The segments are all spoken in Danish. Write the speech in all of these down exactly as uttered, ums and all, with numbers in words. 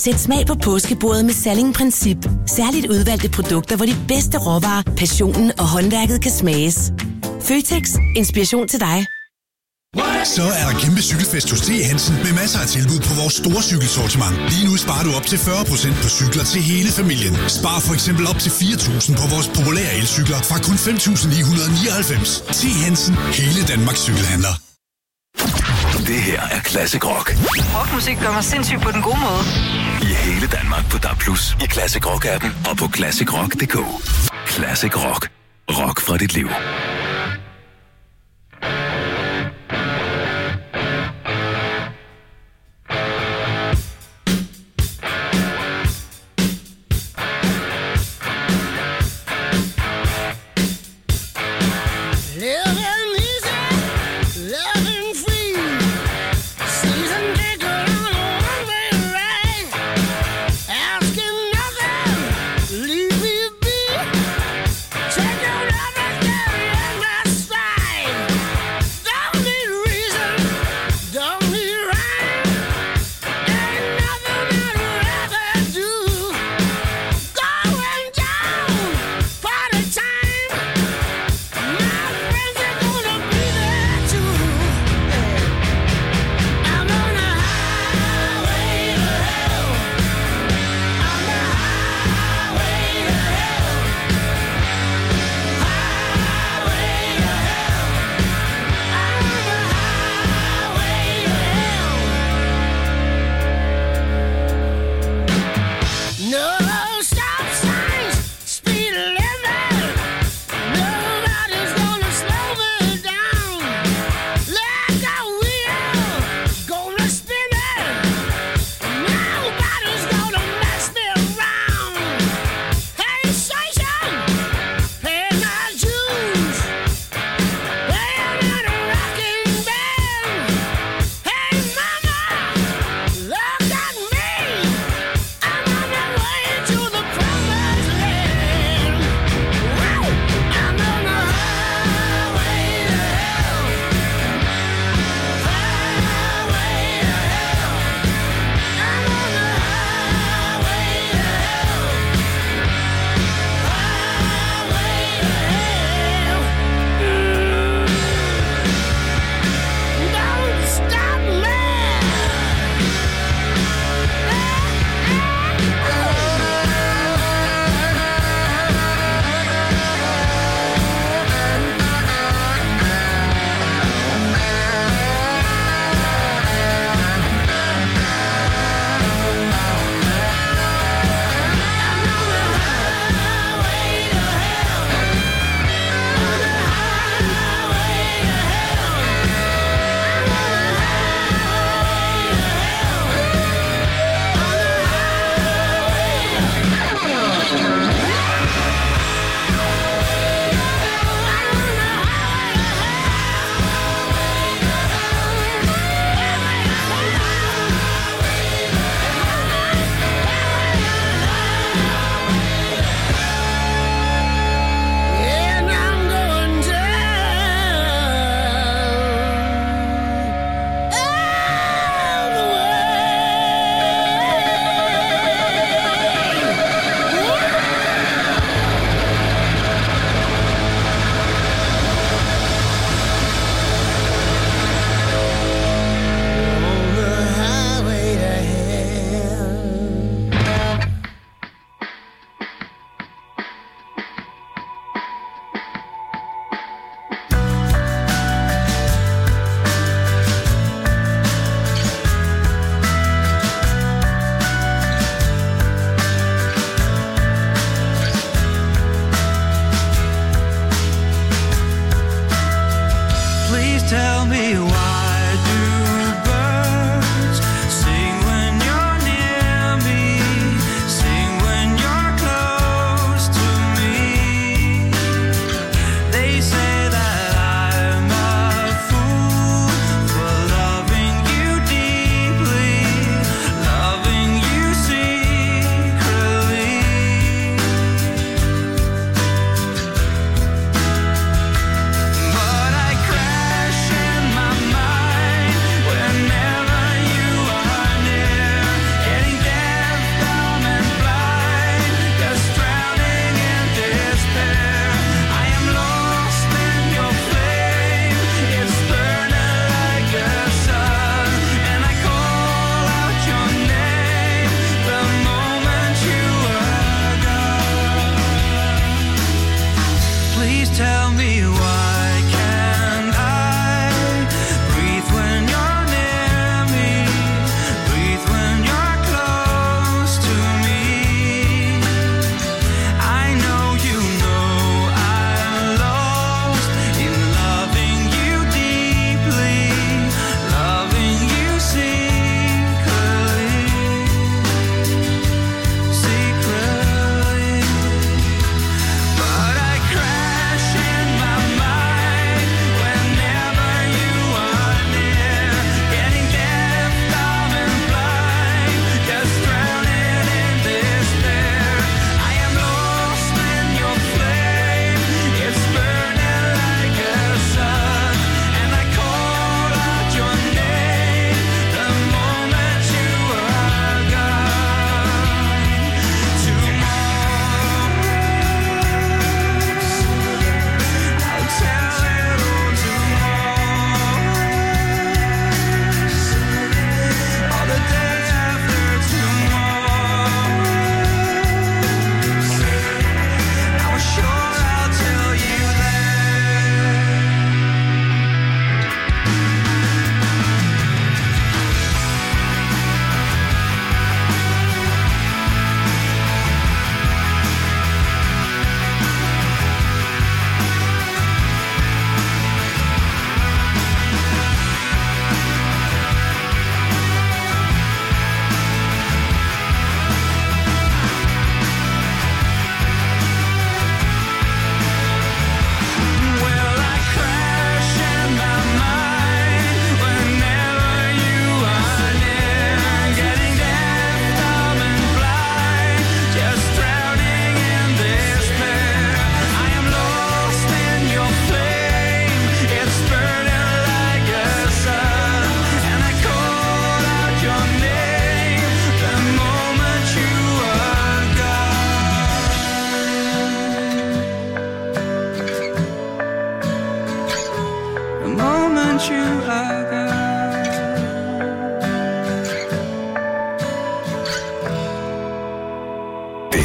Sæt smag på påskebordet med Salling Princip. Særligt udvalgte produkter, hvor de bedste råvarer, passionen og håndværket kan smages. Føtex. Inspiration til dig. Så er der kæmpe cykelfest hos T. Hansen med masser af tilbud på vores store cykelsortiment. Lige nu sparer du op til fyrre procent på cykler til hele familien. Spar for eksempel op til fire tusind på vores populære elcykler fra kun fem tusind ni hundrede nioghalvfems. T. Hansen. Hele Danmarks cykelhandler. Det her er Classic Rock. Rockmusik gør mig sindssyg på den gode måde. I hele Danmark på D A B plus, i Classic Rock-appen og på classic rock punktum d k. Classic Rock. Rock fra dit liv. Take your love and carry on.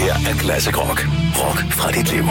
her er Classic Rock. Rock fra dit liv.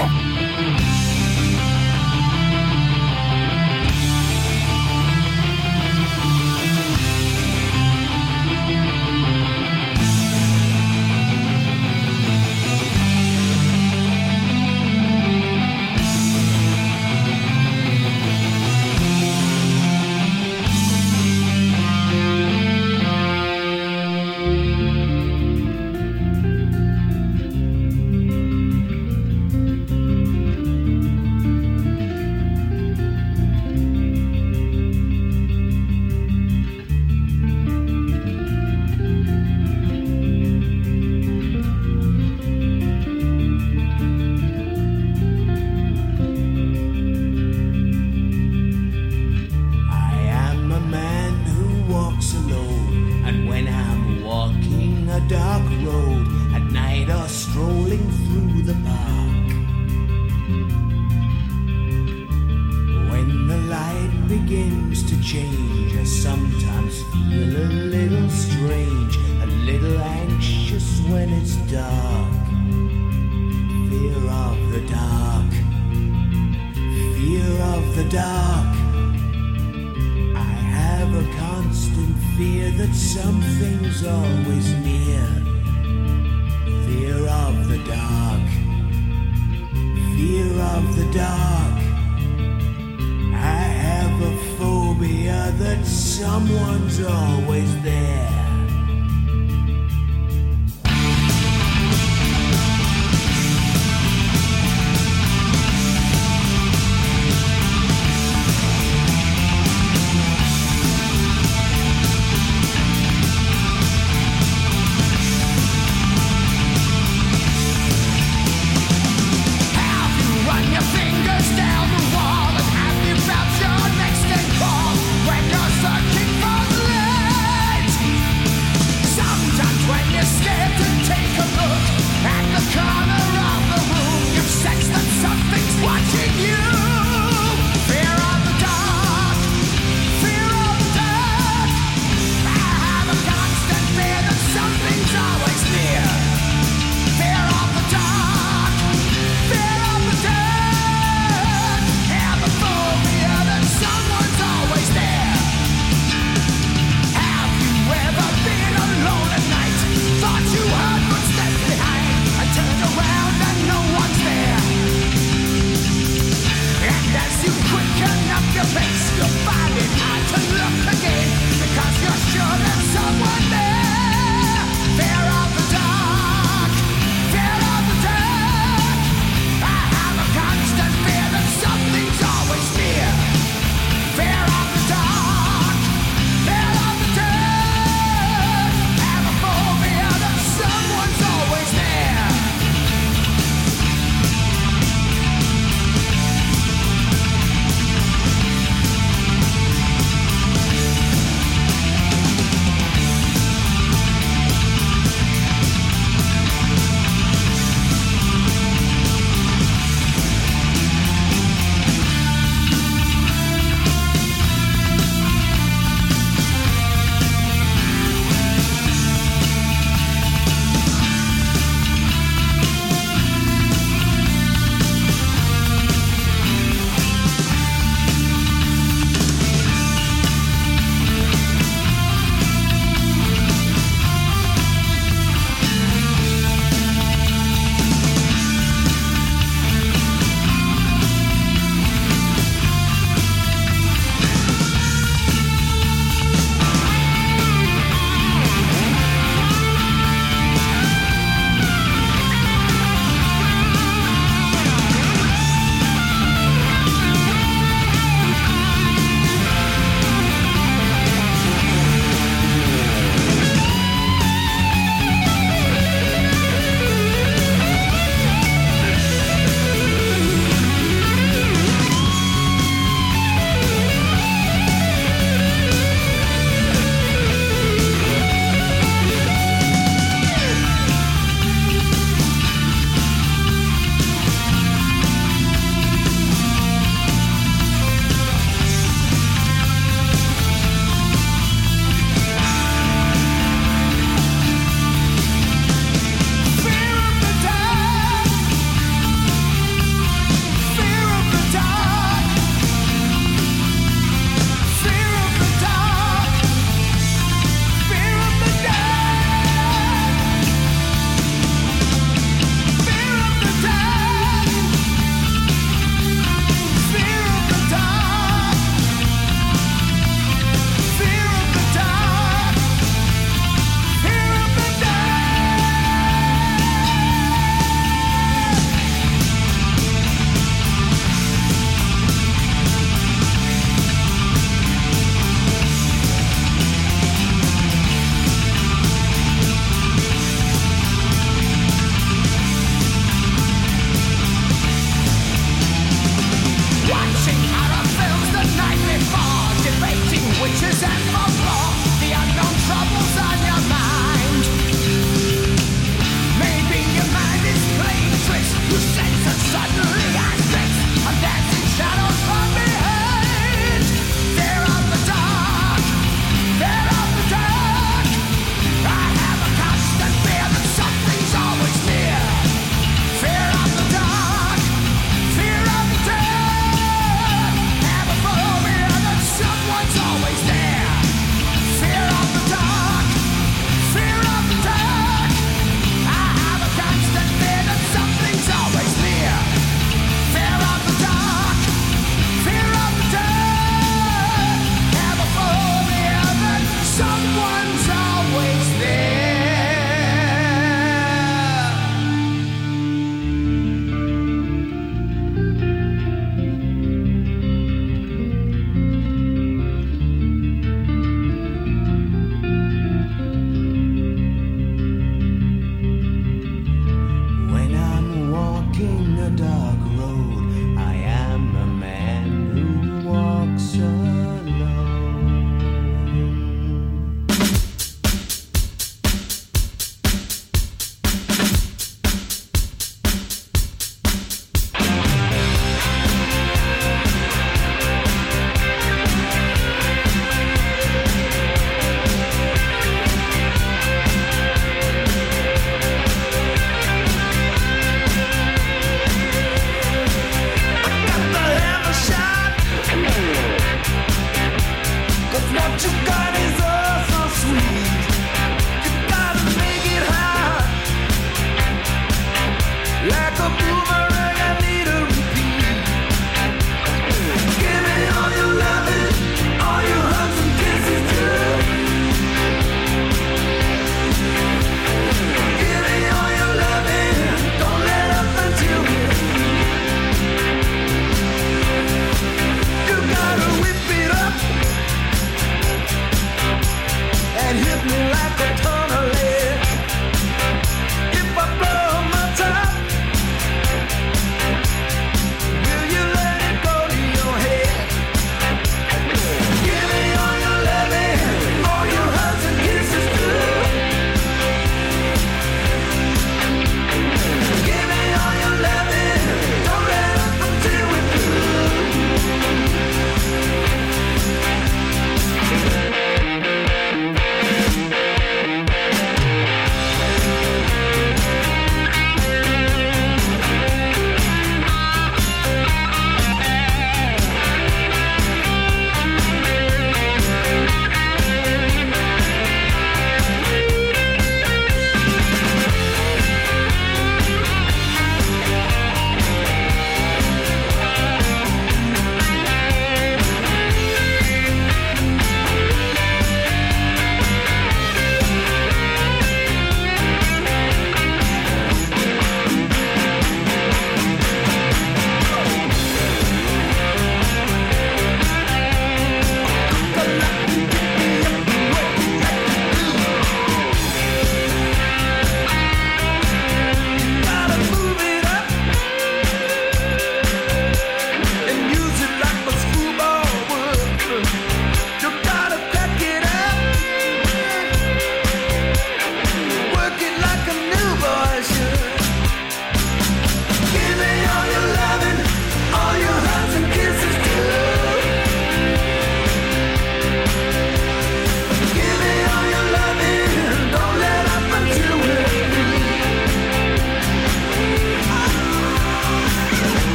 When you're searching for the light,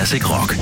Classic Rock.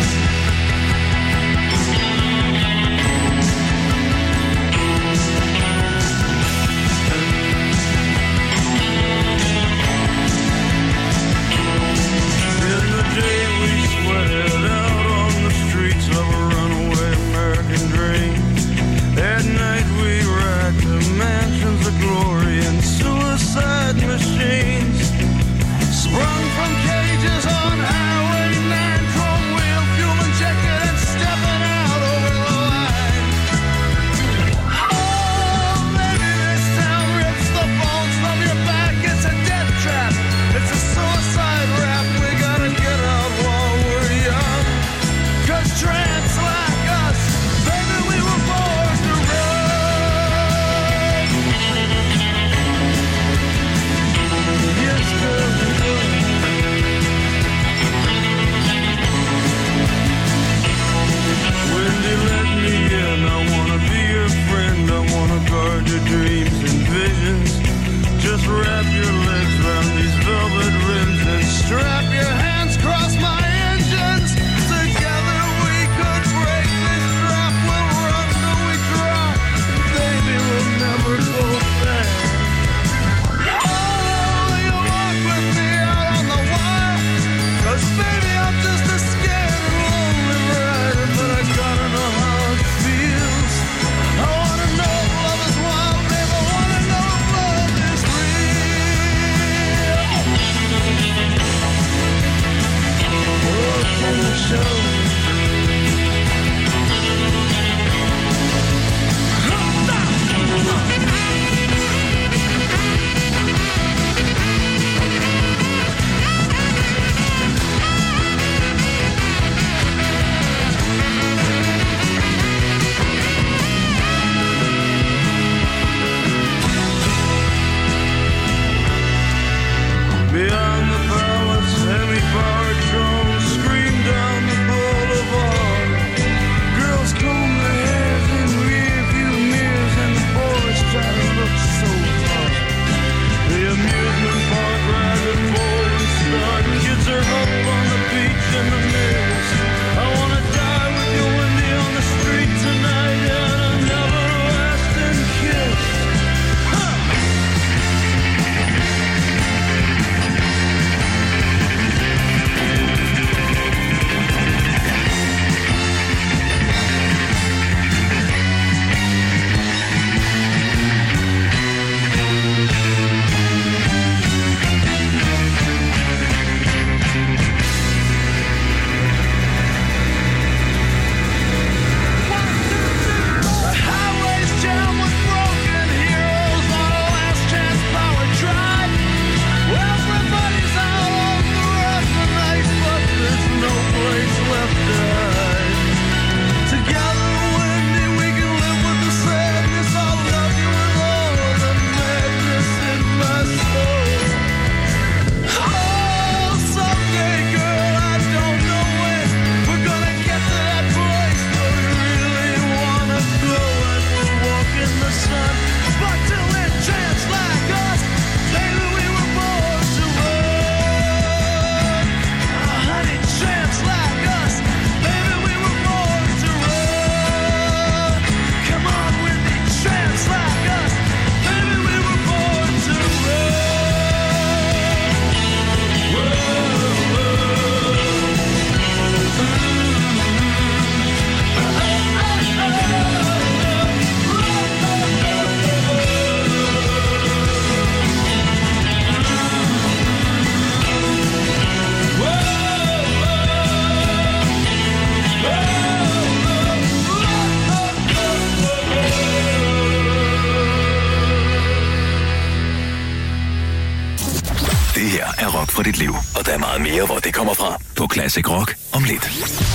er rock for dit liv, og der er meget mere, hvor det kommer fra på Classic Rock om lidt.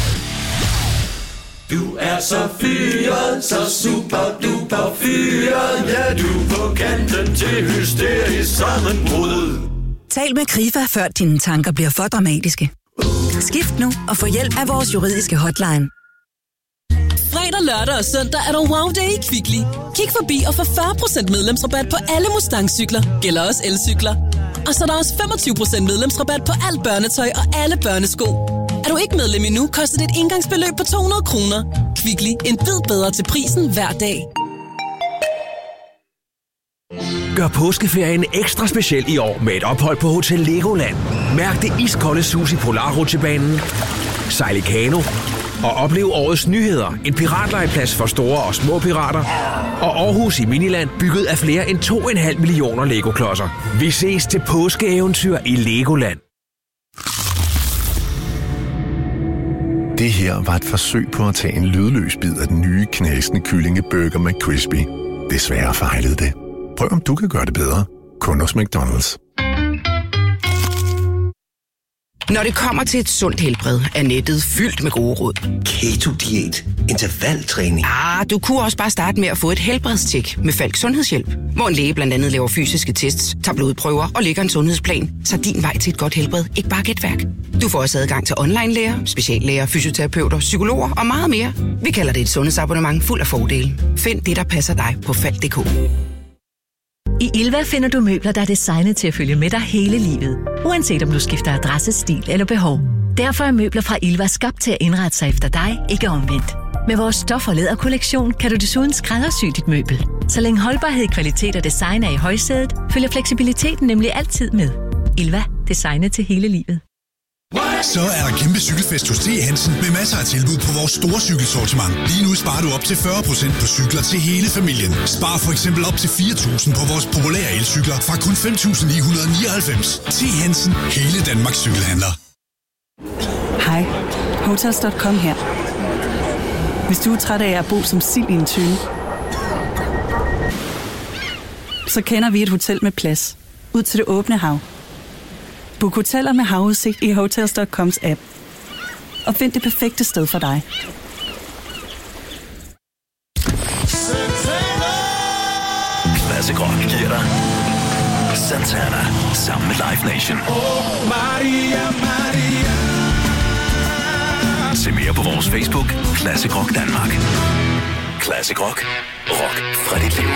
Du er så fyret, så super duper fyret, ja, du er på kanten til hysterisk sammenbrud. Tal med Krifa, før dine tanker bliver for dramatiske. Skift nu og få hjælp af vores juridiske hotline. Fredag, lørdag og søndag er der Wow Day i Kvickly. Kig forbi og få fyrre procent medlemsrabat på alle Mustang-cykler. Gælder også elcykler. Og så er der også femogtyve procent medlemsrabat på alt børnetøj og alle børnesko. Er du ikke medlem endnu, koster det et engangsbeløb på to hundrede kroner. Kvickly, en bid bedre til prisen hver dag. Gør påskeferien ekstra speciel i år med et ophold på Hotel Legoland. Mærk det iskolde sus i Polarrutsjebanen, sejl i kano og oplev årets nyheder. En piratlejeplads for store og små pirater. Og Aarhus i Miniland, bygget af flere end to komma fem millioner Lego-klodser. Vi ses til påskeeventyr i Legoland. Det her var et forsøg på at tage en lydløs bid af den nye knasende kyllingeburger McCrispy. Desværre fejlede det. Prøv om du kan gøre det bedre. Kun hos McDonald's. Når det kommer til et sundt helbred, er nettet fyldt med gode råd. Keto-diæt, intervaltræning. Ah, du kunne også bare starte med at få et helbredstjek med Falk Sundhedshjælp. Hvor en læge blandt andet laver fysiske tests, tager blodprøver og lægger en sundhedsplan, så din vej til et godt helbred ikke bare er gætværk. Du får også adgang til online-læger, speciallæger, fysioterapeuter, psykologer og meget mere. Vi kalder det et sundhedsabonnement fuld af fordele. Find det, der passer dig på falk punktum d k. I Ilva finder du møbler, der er designet til at følge med dig hele livet. Uanset om du skifter adresse, stil eller behov. Derfor er møbler fra Ilva skabt til at indrette sig efter dig, ikke omvendt. Med vores stof- og læderkollektion kan du desuden skræddersy dit møbel. Så længe holdbarhed, kvalitet og design er i højsædet, følger fleksibiliteten nemlig altid med. Ilva. Designet til hele livet. Så er der kæmpe cykelfest hos T. Hansen med masser af tilbud på vores store cykelsortiment. Lige nu sparer du op til fyrre procent på cykler til hele familien. Spar for eksempel op til fire tusind på vores populære elcykler fra kun fem tusind ni hundrede nioghalvfems. T. Hansen. Hele Danmarks cykelhandler. Hej. Hotels punktum com her. Hvis du er træt af at bo som sild i en tønde, så kender vi et hotel med plads ud til det åbne hav. Book hoteller med havudsigt i Hotels punktum coms app. Og find det perfekte sted for dig. Classic Rock giver dig Santana sammen med Live Nation. Oh, Maria, Maria. Se mere på vores Facebook, Classic Rock Danmark. Classic Rock. Rock fra dit liv.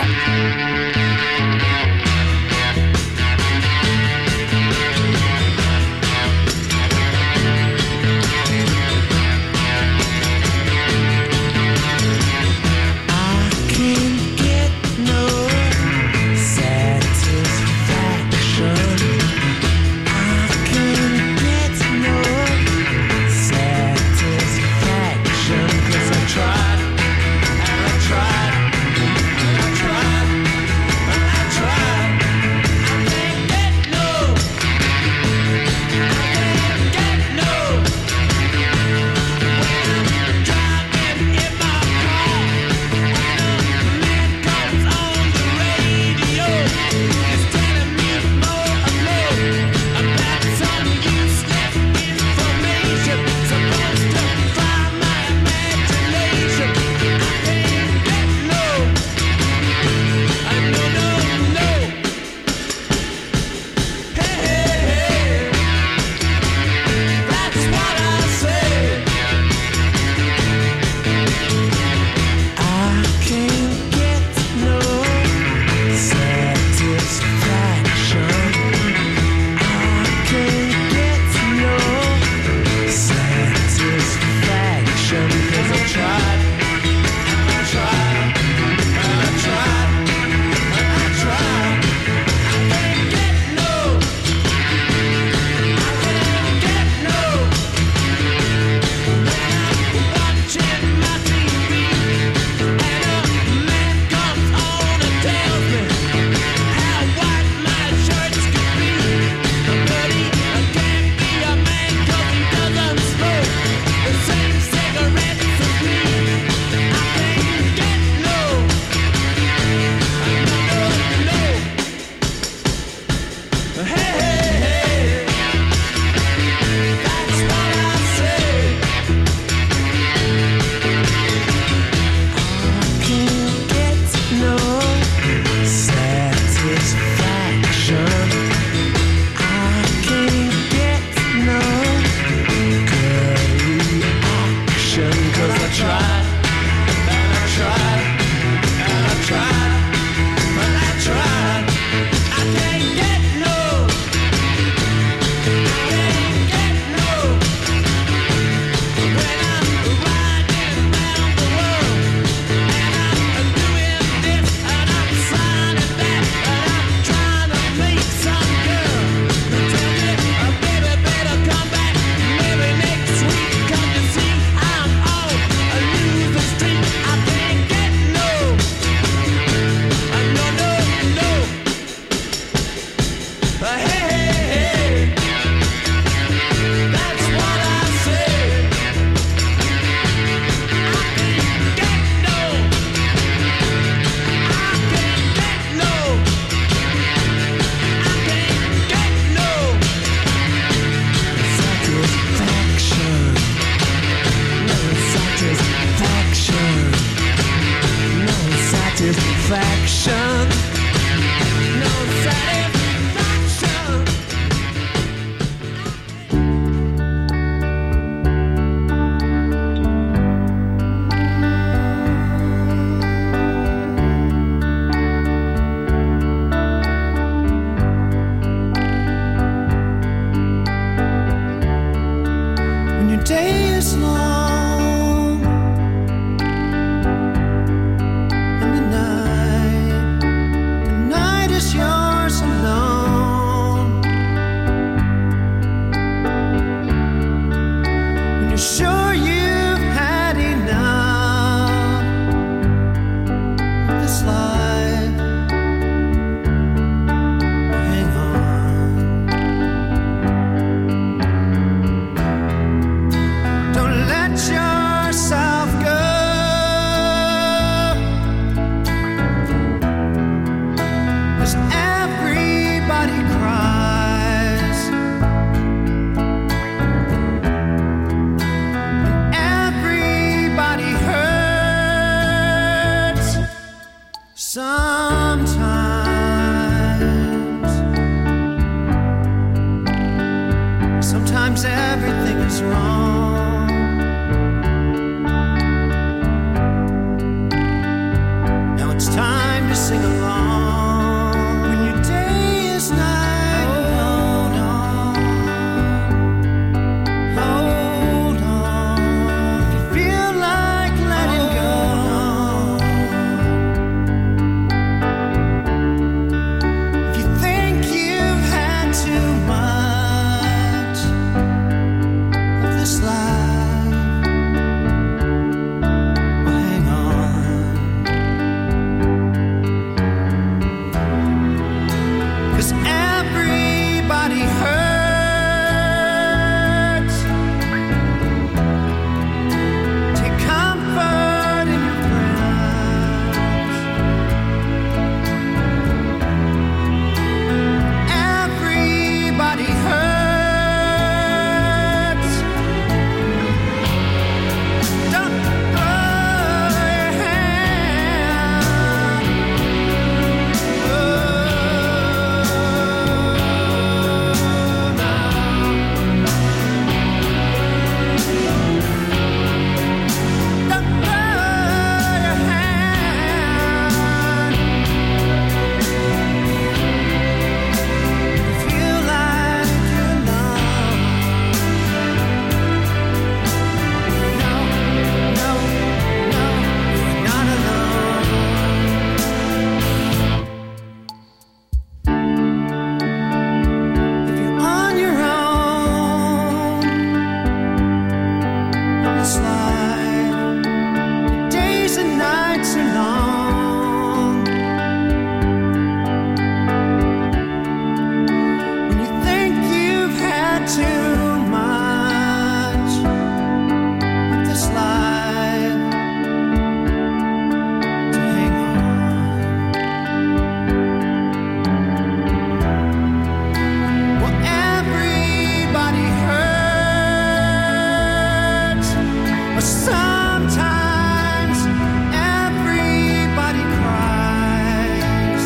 Sometimes everything is wrong. Now it's time to sing along. When your day is night, hold on, hold on. If you feel like letting go, if you think you've had too much of this life, well, hang on. 'Cause everybody hurts. Take comfort in your friends. Everybody hurts. Don't throw your hand. Oh, no. Don't throw your hand. Feel like you're alone. No, no, no, you're not alone. If you're on your own on this life, your days and nights are long. When you think you've had too much of this life, to hang on. Well, everybody hurts, but sometimes everybody cries.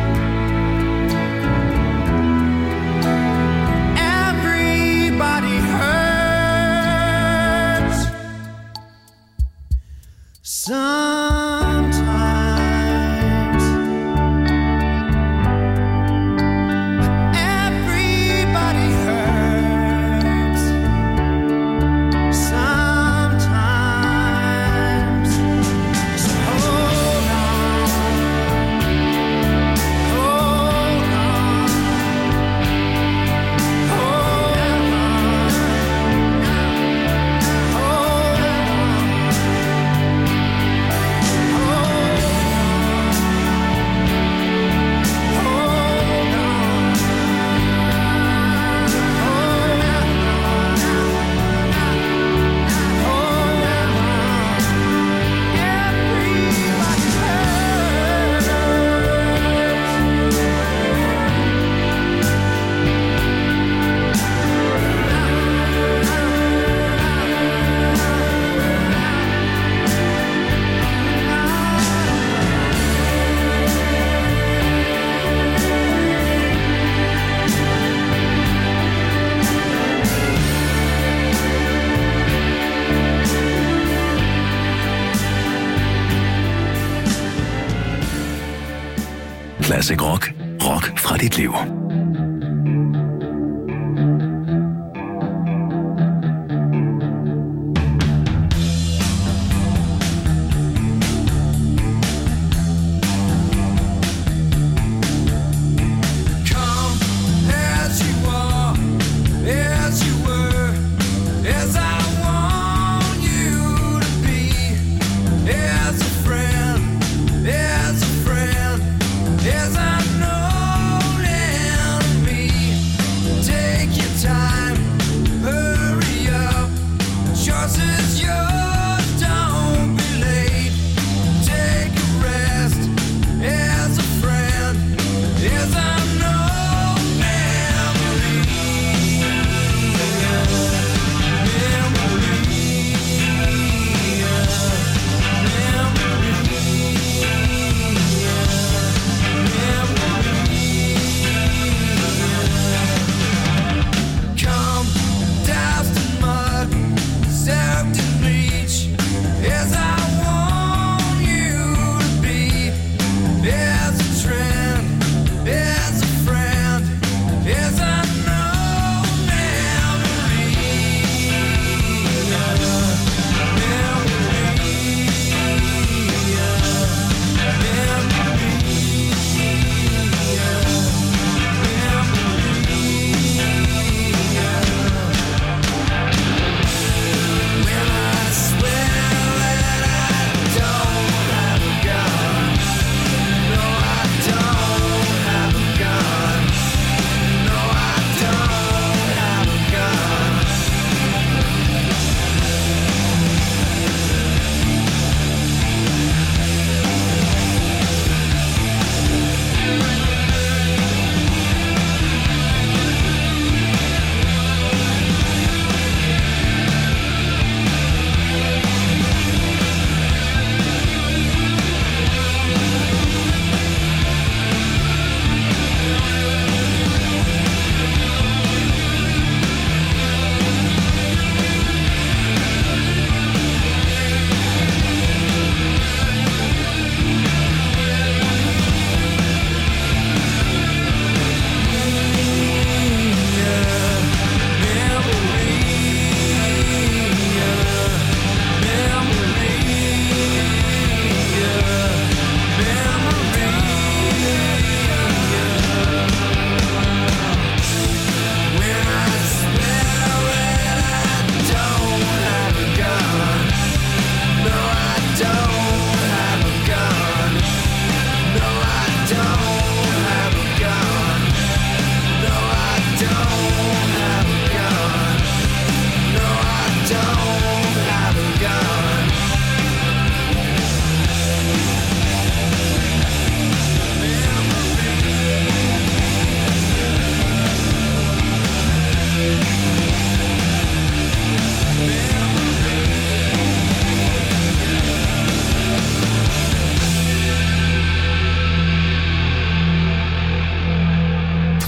Everybody hurts sometimes. Everybody hurts sometimes. So hold on, hold on, hold Classic Rock. Rock fra dit liv. As I know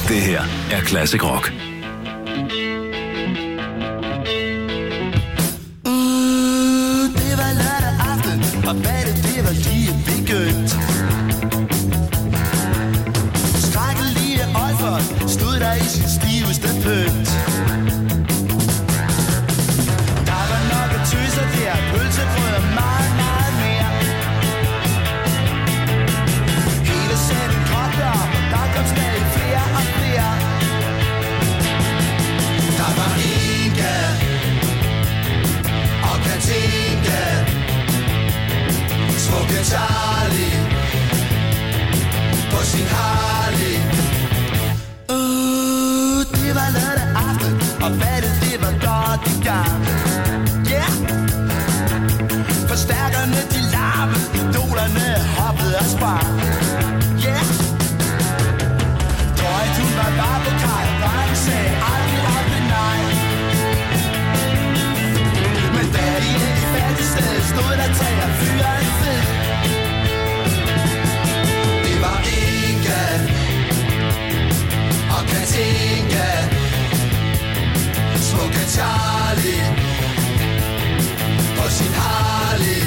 Det her er Classic Rock. Det var lørdag aften, og badet det var lige begyndt. Skrækkelige Olfert stod der i sin stiveste pynt. Der var nok at tøser der, pølsebrød og meget, meget mere. Hele sætten kogte op, og der kom stadig flere og flere. Der var Inge og Katinka, smukke Charlie på sin Harley. Uh, det var lørdag aften, og badet det var godt i gang. Yeah! Forstærkerne de larmede, idolerne hoppede og sprang. Yeah! Drøjt hun var bare på kaj, og sagde aldrig aldrig nej. Men da de endelig fandt et sted, stod der tre og fyre en fed. Det var Inga og Katinka, smukke Charlie på sin Harley.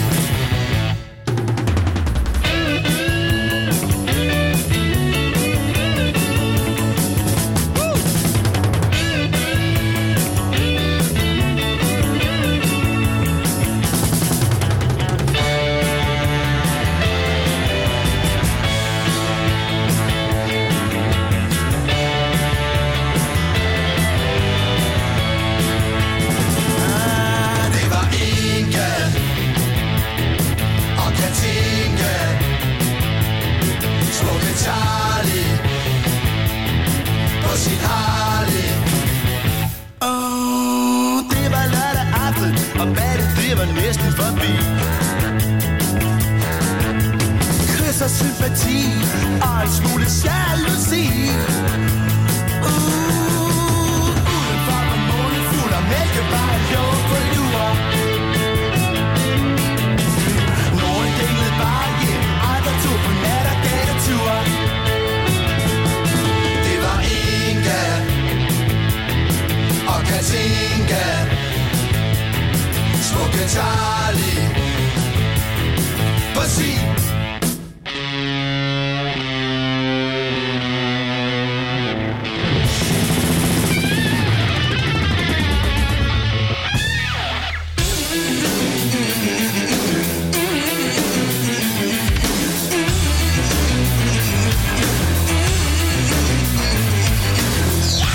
Charlie på sin Harley. Oh, det var lørdag aften, og badet det var næsten forbi. Kys og sympati og en smule jalousi. Uh, udenfor var månen fuld og mælkevejen lå på lur. Nogle dinglede bare hjem, andre tog på nat og gadetur. Det var Inga og Katinka, smukke Charlie på sin.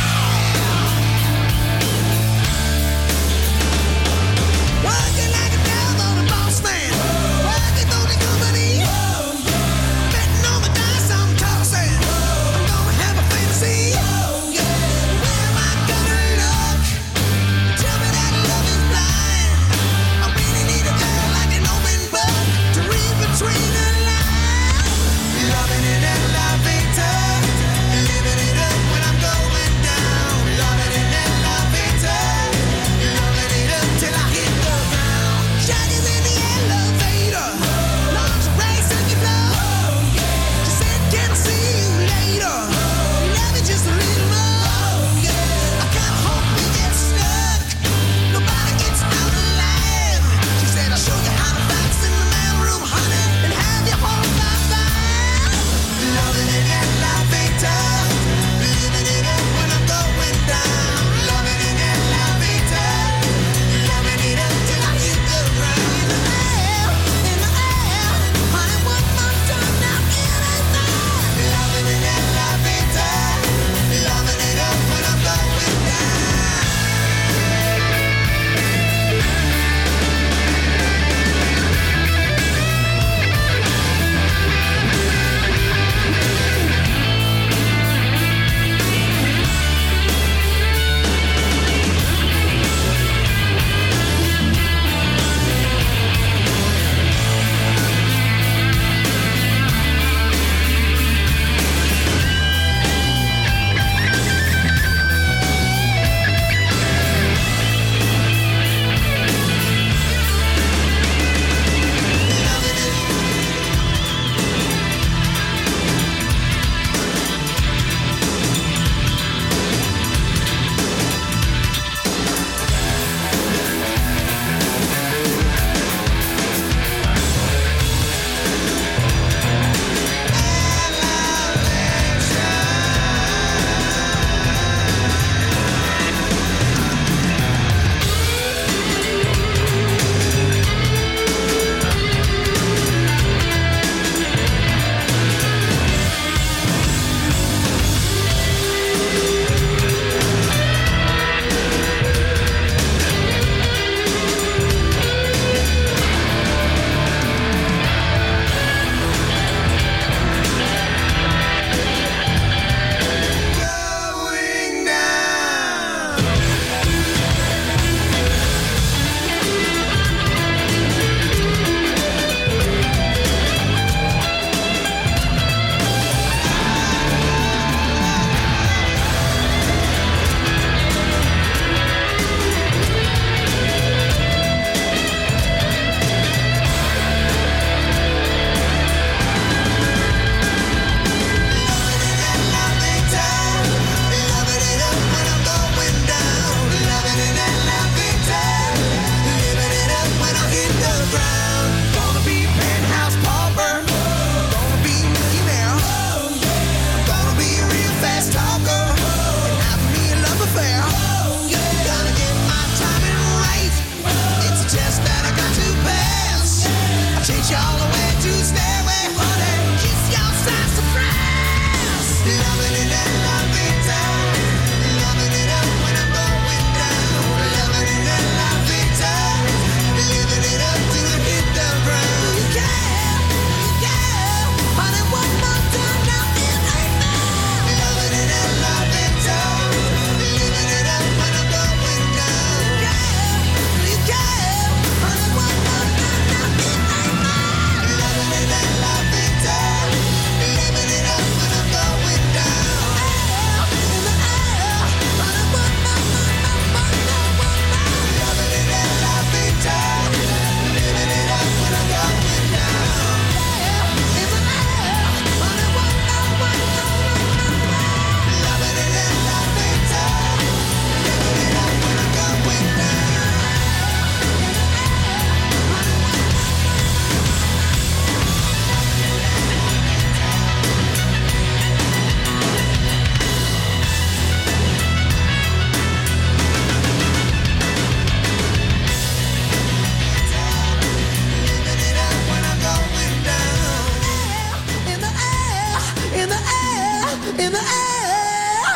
Working like a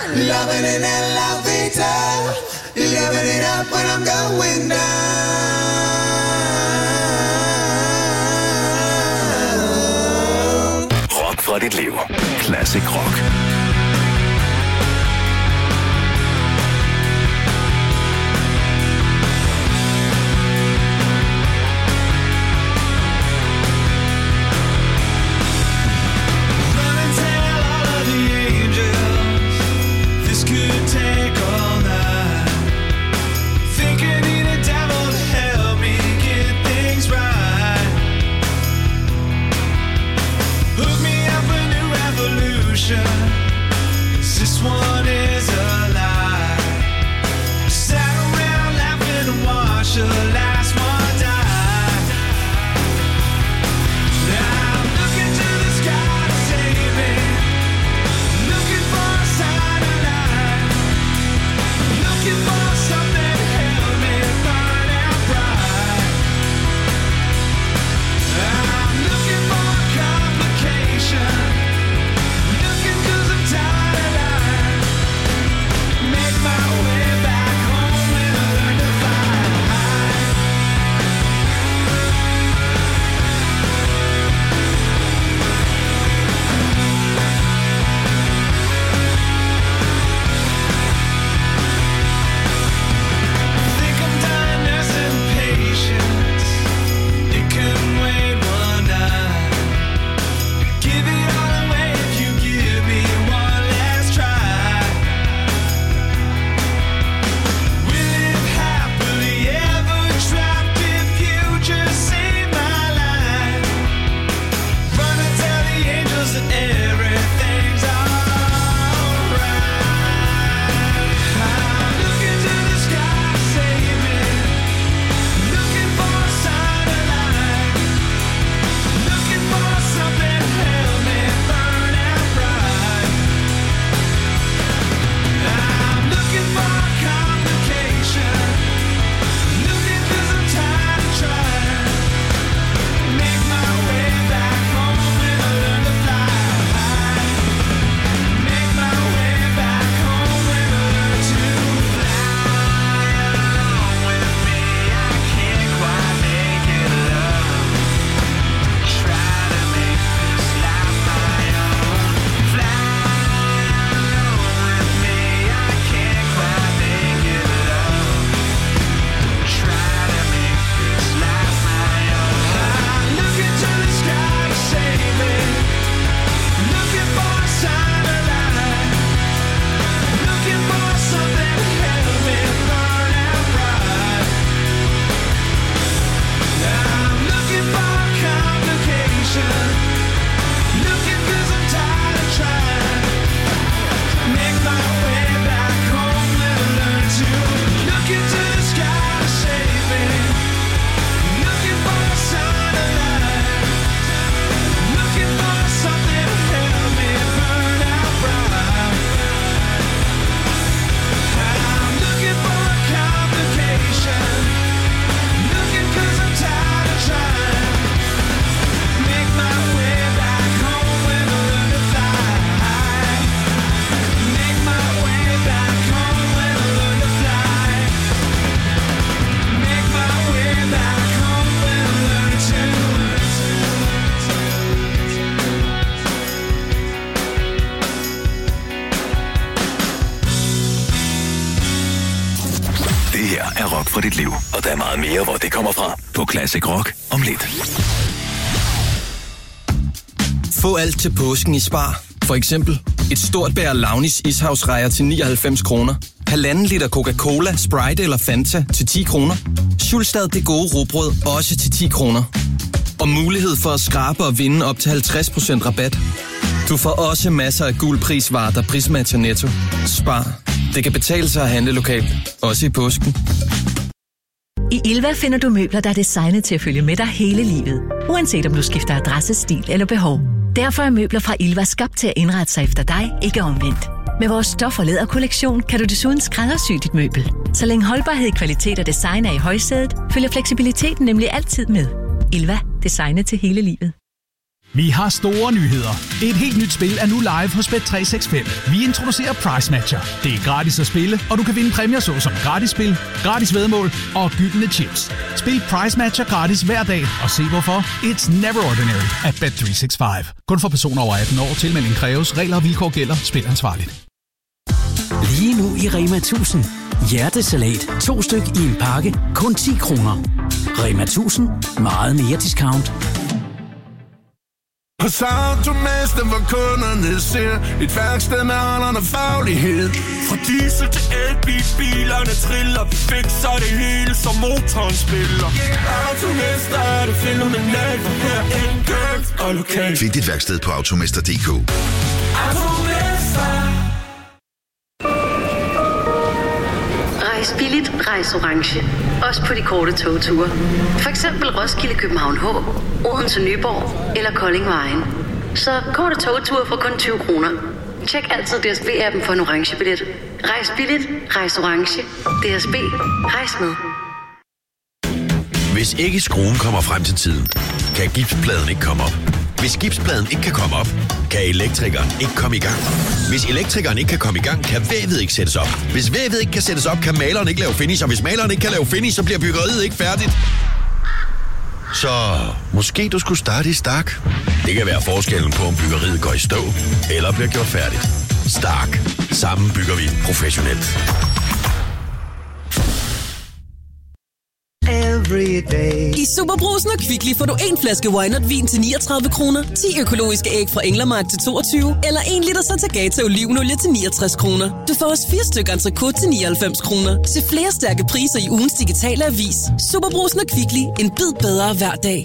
Loving it and love it all. Living it up when I'm going down. Rock fra dit liv. Classic Rock. This one is a lie. Sat around laughing and watched the last one die. Now I'm looking to the sky to save me. Looking for a sign of life. Looking for something to help me burn out bright. I'm looking for a complication. For dit liv, og der er meget mere, hvor det kommer fra på Classic Rock om lidt. Få alt til påsken i Spar. For eksempel et stort bær Launis ishavsrejer til nioghalvfems kroner. Halvanden liter Coca-Cola, Sprite eller Fanta til ti kroner. Schulstad Det Gode Rugbrød også til ti kroner. Og mulighed for at skrabe og vinde op til halvtreds procent rabat. Du får også masser af guld prisvarer, der prismatcher Netto. Spar. Det kan betale sig at handle lokalt. Også i påsken. I Ilva finder du møbler, der er designet til at følge med dig hele livet. Uanset om du skifter adresse, stil eller behov. Derfor er møbler fra Ilva skabt til at indrette sig efter dig, ikke omvendt. Med vores stof- og læderkollektion kan du desuden skræddersy dit møbel. Så længe holdbarhed, kvalitet og design er i højsædet, følger fleksibiliteten nemlig altid med. Ilva. Designet til hele livet. Vi har store nyheder. Et helt nyt spil er nu live hos Bet tre seks fem. Vi introducerer Price Matcher. Det er gratis at spille, og du kan vinde præmier såsom gratis spil, gratis væddemål og gyldne chips. Spil Price Matcher gratis hver dag, og se hvorfor. It's never ordinary at Bet tre seks fem. Kun for personer over atten år. Tilmelding kræves. Regler og vilkår gælder. Spil ansvarligt. Lige nu i Rema tusind. Hjertesalat. To styk i en pakke. Kun ti kroner. Rema tusind. Meget mere discount. Hos Automester, hvor kunderne ser et værksted med aldrende faglighed. Fra diesel til elbil, bilerne triller, vi fikser det hele, som motoren spiller. Automester er det fænomenalt, for her enkelt og lokalt. Find dit værksted på automester punktum d k. Automester. Rejs billigt, rejs orange. Også på de korte togture. For eksempel Roskilde, København H, Odense, Nyborg eller Kolding Vejen. Så korte togture for kun tyve kroner. Tjek altid D S B-appen for en orange billet. Rejs billigt, rejs orange. D S B, rejs med. Hvis ikke skruen kommer frem til tiden, kan gipspladen ikke komme op. Hvis gipspladen ikke kan komme op, kan elektrikeren ikke komme i gang. Hvis elektrikeren ikke kan komme i gang, kan vævet ikke sættes op. Hvis vævet ikke kan sættes op, kan maleren ikke lave finish. Og hvis maleren ikke kan lave finish, så bliver byggeriet ikke færdigt. Så måske du skulle starte i Stark. Det kan være forskellen på, om byggeriet går i stå eller bliver gjort færdigt. Stark. Sammen bygger vi professionelt. I Superbrusen og Kvickly får du en flaske Wynert-vin til niogtredive kroner, ti økologiske æg fra Englermark til toogtyve, eller en liter Satagata olivenolie til niogtres kroner. Du får også fire stykker entrecôte til nioghalvfems kroner. Se flere stærke priser i ugens digitale avis. Superbrusen og Kvickly. En bid bedre hver dag.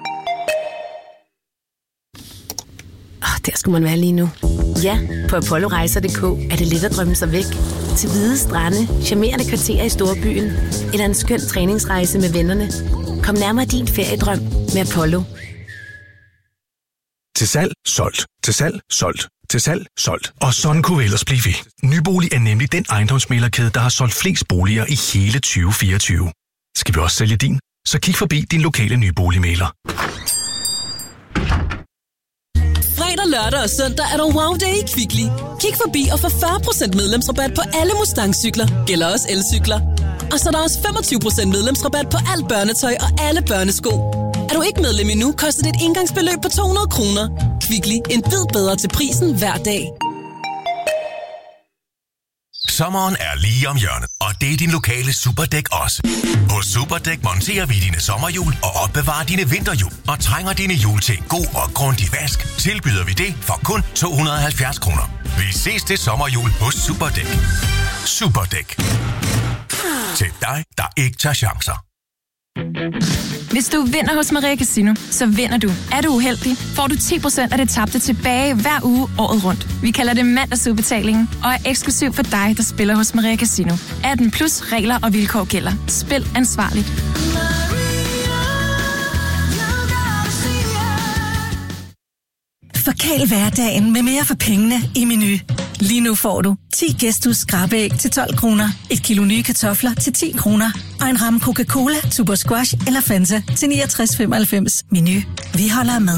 Oh, der skulle man være lige nu. Ja, på apollo rejser punktum d k er det let at drømme sig væk. Til hvide strande, charmerende kvarterer i storbyen, eller en skøn træningsrejse med vennerne. Kom nærmere din feriedrøm med Apollo. Til salg, solgt. Til salg, solgt. Til salg, solgt. Og sådan kunne vi ellers blive ved. Nybolig er nemlig den ejendomsmæglerkæde, der har solgt flest boliger i hele tyve fireogtyve. Skal vi også sælge din? Så kig forbi din lokale nyboligmægler. Fredag, lørdag og søndag er der Wow Day i Kvickly. Kig forbi og få fyrre procent medlemsrabat på alle Mustang-cykler. Gælder også elcykler. Og så er der også femogtyve procent medlemsrabat på alt børnetøj og alle børnesko. Er du ikke medlem endnu, koster det et engangsbeløb på to hundrede kroner. Kvickly. En bid bedre til prisen hver dag. Sommeren er lige om hjørnet, og det er din lokale Superdæk også. Hos Superdæk monterer vi dine sommerhjul og opbevarer dine vinterhjul. Og trænger dine hjul til en god og grundig vask, tilbyder vi det for kun to hundrede og halvfjerds kroner. Vi ses til sommerhjul hos Superdæk. Superdæk. Til dig, der ikke tager chancer. Hvis du vinder hos Maria Casino, så vinder du. Er du uheldig, får du ti procent af det tabte tilbage hver uge året rundt. Vi kalder det mandagsudbetalingen og er eksklusiv for dig, der spiller hos Maria Casino. atten plus regler og vilkår gælder. Spil ansvarligt. Forkæl hverdagen med mere for pengene i Meny. Lige nu får du ti Gæsthus skrabeæg til tolv kroner, et kilo nye kartofler til ti kroner og en ramme Coca-Cola, Tuborg Squash eller Fanta til niogtres femoghalvfems. Meny. Vi holder med.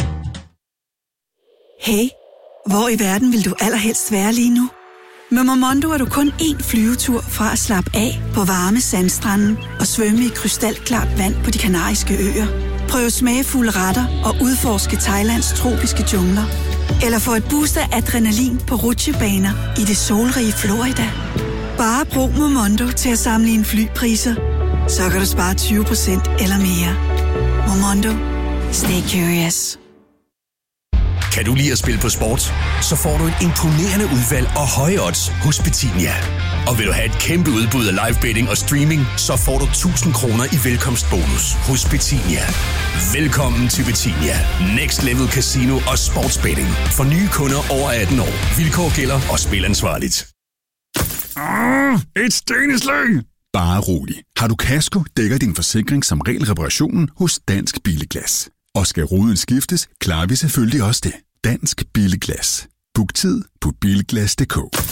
Hey, hvor i verden vil du allerhelst være lige nu? Med Momondo er du kun én flyvetur fra at slappe af på varme sandstranden og svømme i krystalklart vand på de kanariske øer. Prøv smagfulde retter og udforske Thailands tropiske jungler. Eller få et boost af adrenalin på rutsjebaner i det solrige Florida. Bare brug Momondo til at sammenligne flypriser. Så kan du spare tyve procent eller mere. Momondo. Stay curious. Kan du lide at spille på sport? Så får du et imponerende udvalg og høje odds hos Betinia. Og vil du have et kæmpe udbud af live betting og streaming, så får du tusind kroner i velkomstbonus hos Betinia. Velkommen til Betinia. Next Level Casino og Sportsbetting. For nye kunder over atten år. Vilkår gælder og spil ansvarligt. Ah, et steneslag! Bare rolig. Har du kasko, dækker din forsikring som regel reparationen hos Dansk Bilglas. Og skal ruden skiftes, klarer vi selvfølgelig også det. Dansk Bilglas. Book tid på bilglas punktum d k.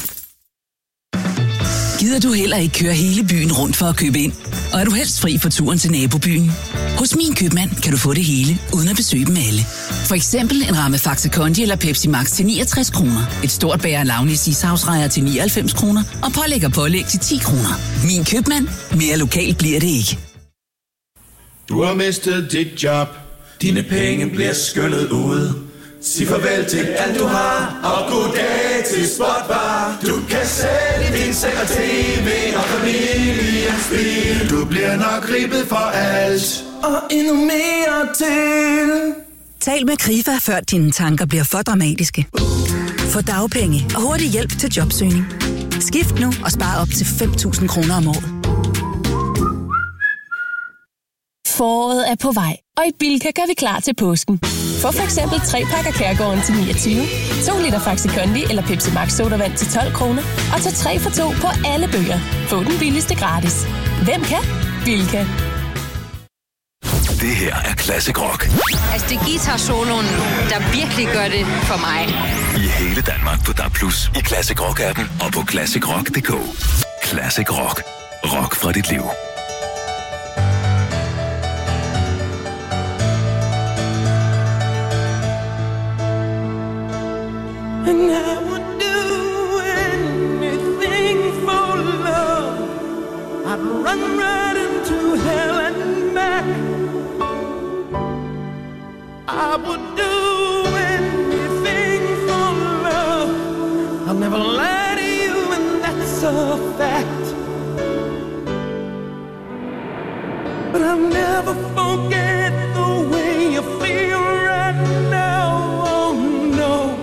Gider du heller ikke køre hele byen rundt for at købe ind? Og er du helst fri for turen til nabobyen? Hos Min Købmand kan du få det hele, uden at besøge dem alle. For eksempel en ramme Faxe Kondi eller Pepsi Max til niogtres kroner. Et stort bæger Launis ishavsrejer til nioghalvfems kroner. Og pålæg og pålæg til ti kroner. Min Købmand. Mere lokalt bliver det ikke. Du har mistet dit job. Dine penge bliver skyllet ud. Sig farvel til alt du har. Og goddag til Spotbar. Du kan sælge din seng og tv og familiens bil. Du bliver nok ribbet for alt. Og endnu mere til. Tal med Krifa, før dine tanker bliver for dramatiske. Få dagpenge og hurtig hjælp til jobsøgning. Skift nu og spar op til fem tusind kroner om året. Foråret er på vej, og i Bilka gør vi klar til påsken. Få for eksempel tre pakker Kærgården til niogtyve, to liter Faxe Kondi eller Pepsi Max sodavand til tolv kroner, og så tre for to på alle bøger. Få den billigste gratis. Hvem kan? Bilka. Det her er Classic Rock. Altså, det er guitar-soloen, der virkelig gør det for mig. I hele Danmark på D A B plus, i Classic Rock-appen og på classic rock punktum d k. Classic Rock. Rock fra dit liv. And I would do anything for love. I'd run right into hell and back. I would do anything for love. I'll never lie to you, and that's a fact. But I'll never forget the way you feel right now. Oh no.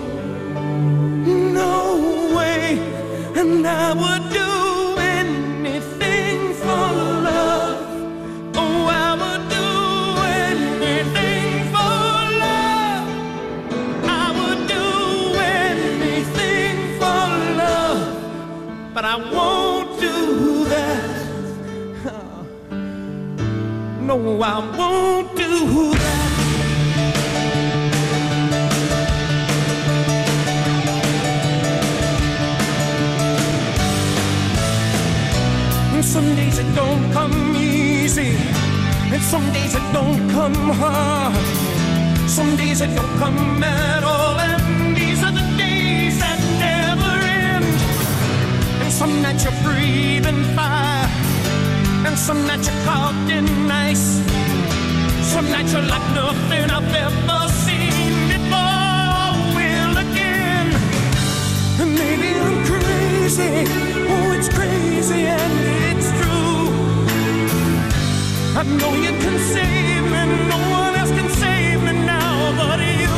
No way, and I would do anything for love. Oh, I would do anything for love. I would do anything for love, but I won't do that. No, I won't do that. Some days it don't come easy, and some days it don't come hard. Some days it don't come at all, and these are the days that never end. And some nights you're breathing fire, and some nights you're caught in ice. Some nights you're like nothing I've ever seen before. Will again, and maybe I'm crazy. Oh, it's crazy and it's true. I know you can save me, no one else can save me now but you.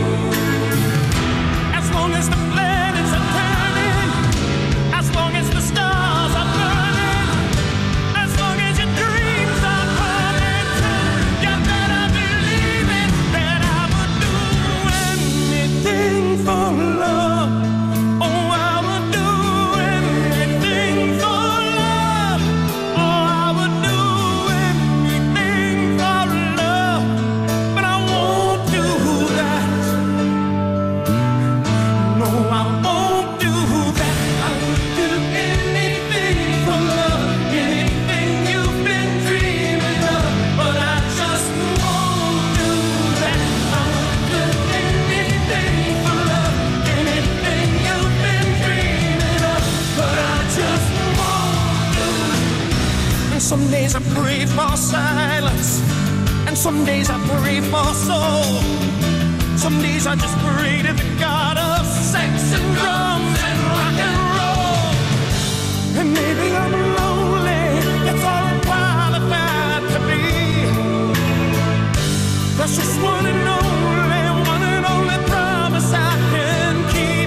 As long as the planets are turning, as long as the stars are burning, as long as your dreams are coming true, you better believe it, that I would do anything for love. Oh, I would do anything for love. Oh, I would do anything for love, but I won't do that. No, I won't do that. I would do anything for love, anything you've been dreaming of, but I just won't do that. I would do anything for love, anything you've been dreaming of, but I just won't do. And some days I pray for silence, and some days I pray for soul. Some days I just pray to the God of sex and drums and rock and roll. And maybe I'm lonely, that's all I'm qualified to be. That's just one and only, one and only promise I can keep.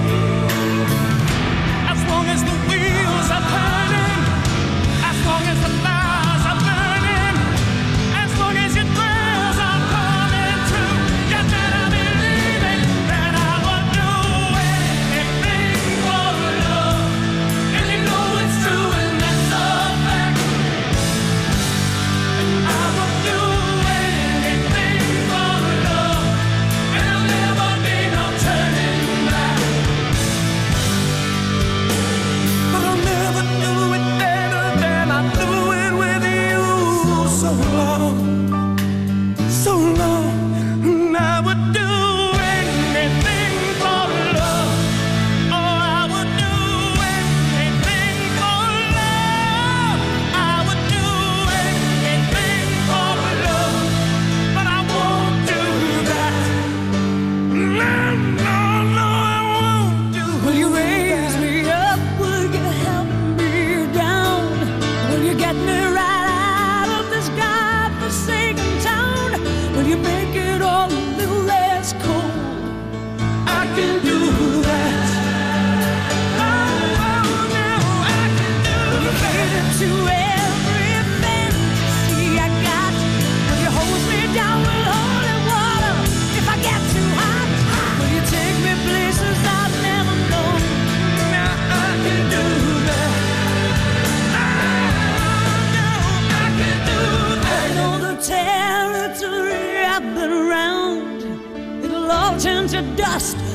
As long as the wheels are turning, as long as the fires are burning, as long as your prayers are coming true, you better believe it, that I will do anything to dust